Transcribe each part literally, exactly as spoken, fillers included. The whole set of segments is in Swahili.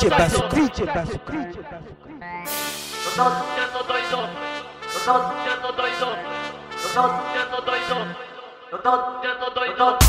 D J Basso, D J Basso, D J Basso. Eu tô sentindo doido, eu tô sentindo doido, eu tô sentindo doido, eu tô sentindo doido.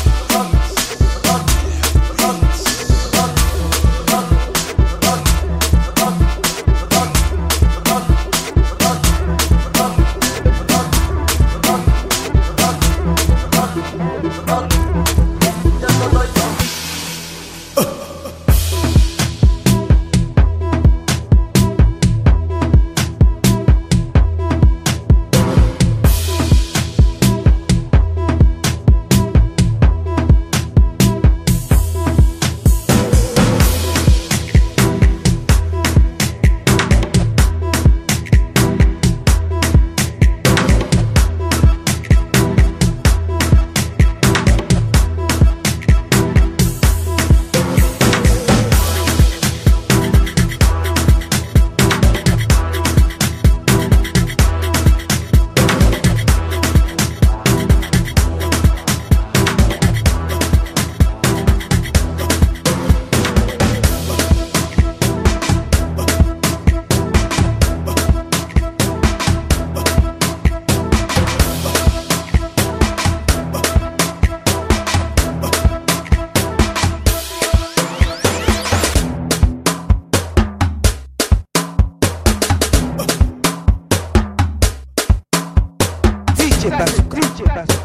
D J Basso, D J Basso.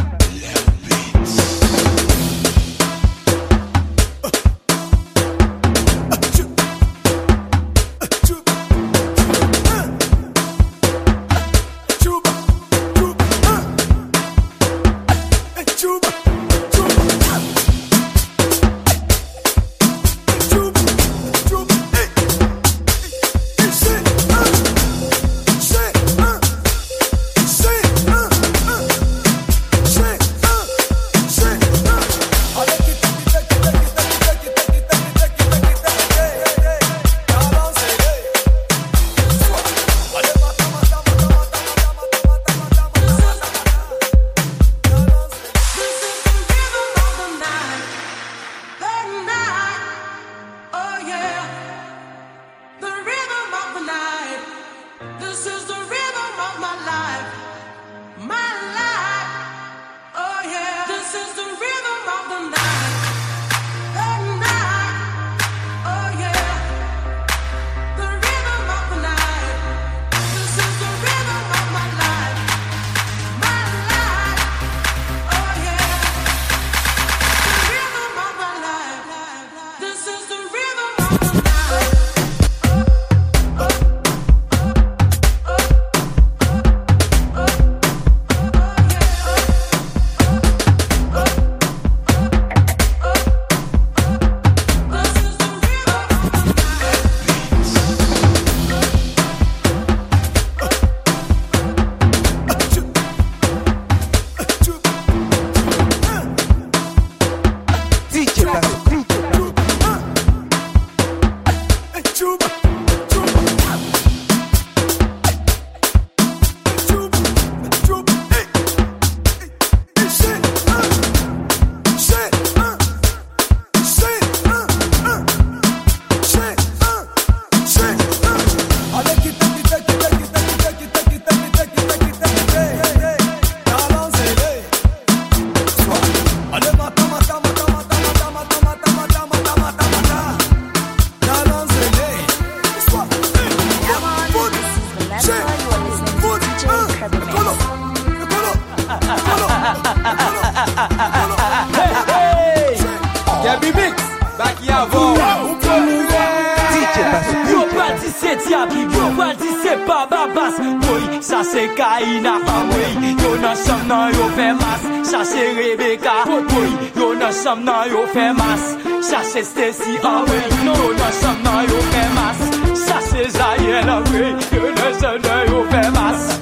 Stacy away, no, no, some now you famous. Sasses I yell away, you know, so now you famous.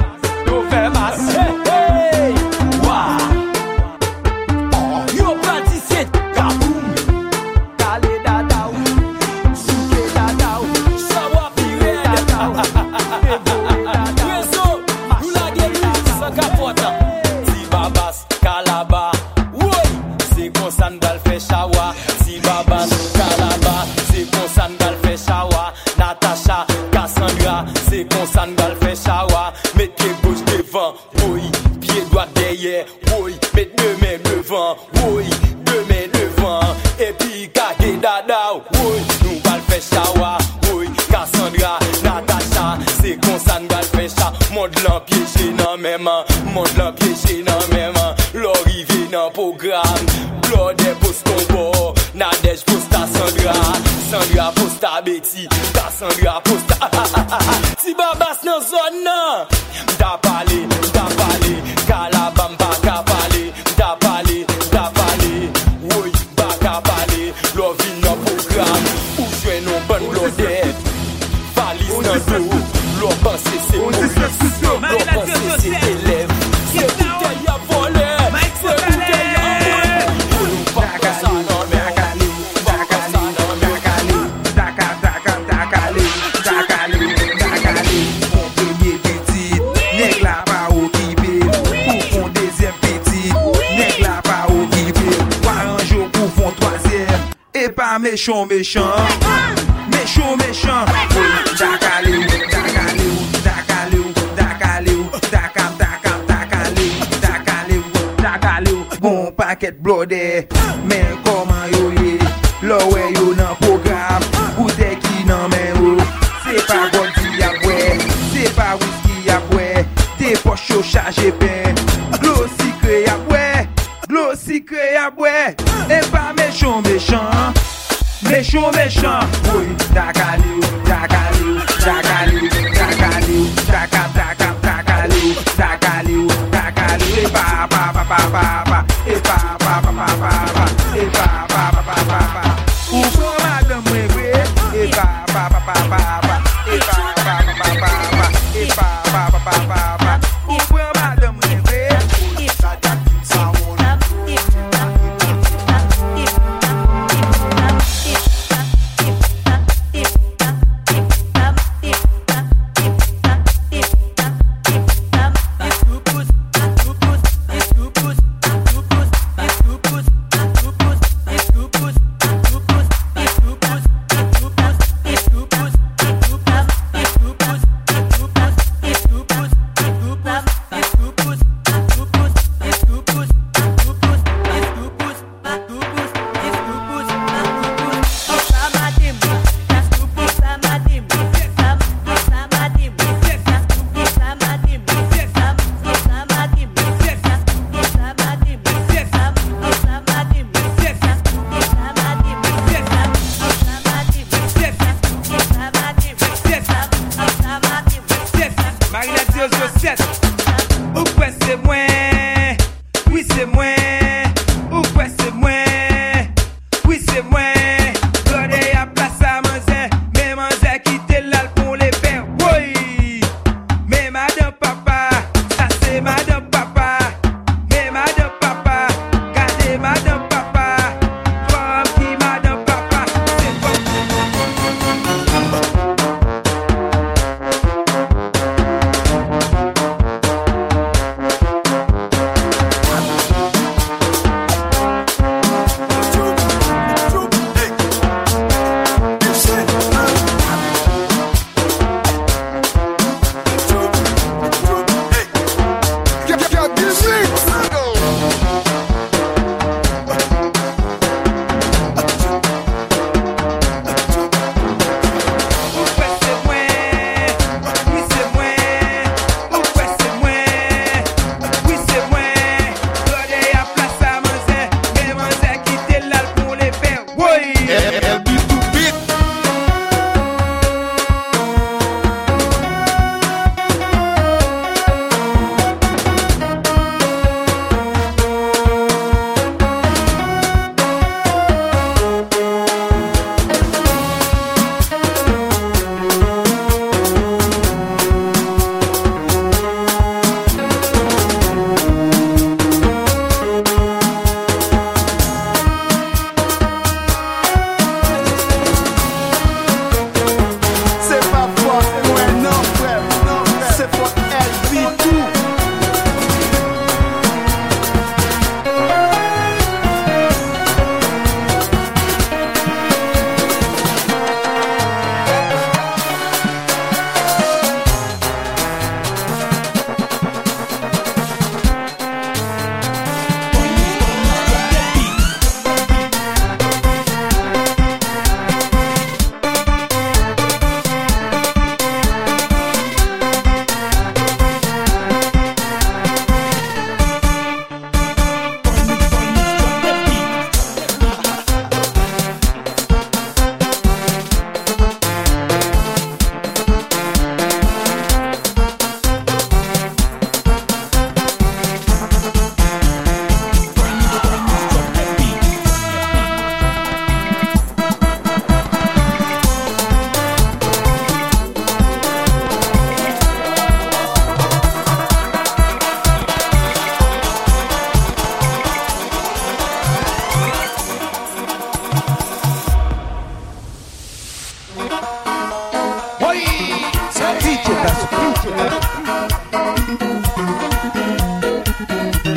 You famous, hey, hey, wow. Oh, you practice it, kaboom. Dale da da, suke da da, sawa pire da da. Yes, so, you like the music, so capota. Si babas, calaba, woi, c'est qu'on sandal fait shower. Si babas, calaba, c'est qu'on oui, pied droit derrière, oui, mets deux mains devant, oui, deux mains devant, et puis kage dada, oui, nous va le faire chawa, oui, Cassandra, Natacha, c'est comme ça nous va le faire ça, monde l'empiégé dans mes mains, monde l'empiégé dans mes mains, l'arrivée dans le programme, Blood et post combo, Nadège posta Sandra, Sandra posta Betty, Cassandra posta, si babas dans zone nan, da parlé, da parlé, Calabamba ka parlé, da parlé, da parlé, oui, ba ka parlé, love in no programme, ou jwen non bonne blodette, valise dans dos, l'on pense c'est police, l'on pense c'est élève, c'est bouteille à voler, c'est bouteille à voler, pour nous pas comme ça non mais pas comme ça non mais Daka, daka, dakale, dakale, dakale. Mon premier petit, nèg la pa occupé. Pour fond deuxième petit, nèg la pa occupé. Waranjo pour fond troisième, et pas méchant, méchant. Méchant, méchant. Dakale, dakale, dakale, dakale, dakam, dakam, dakale, dakale, dakale. Bon paquet blodé, mais comment yo yé? L'oué yo nan programme, ou t'es qui nan men ou? C'est pas gondi à boire, c'est pas whisky à boire, t'es poches yo chargé ben, glo sucré à boire, glo sucré à boire, et pas méchant méchant, méchant méchant. Oui, dakale, dakale, dakale, dakale, dakam, dakam, dakale, dakale, dakale, et pa pa pa pa pa pa, et pa pa pa pa pa pa, et pa pa pa pa pa pa. Ou prend madame Moué, et pa pa pa pa pa pa, et pa pa pa pa pa pa, et pa pa pa pa pa pa. Ou prend madame Moué, ça t'attire ça on. Pousse, pousse, pousse, pousse, pousse.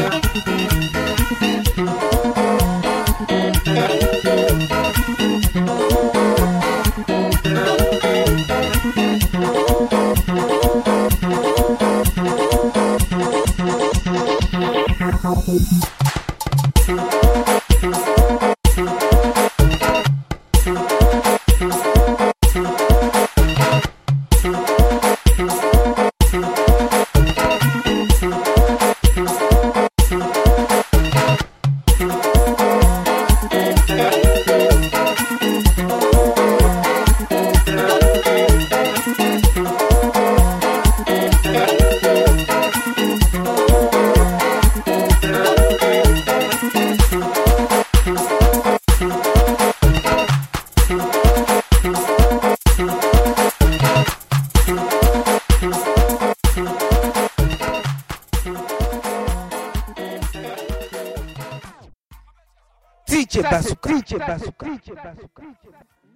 D J Bazooka, D J Bazooka, D J Bazooka.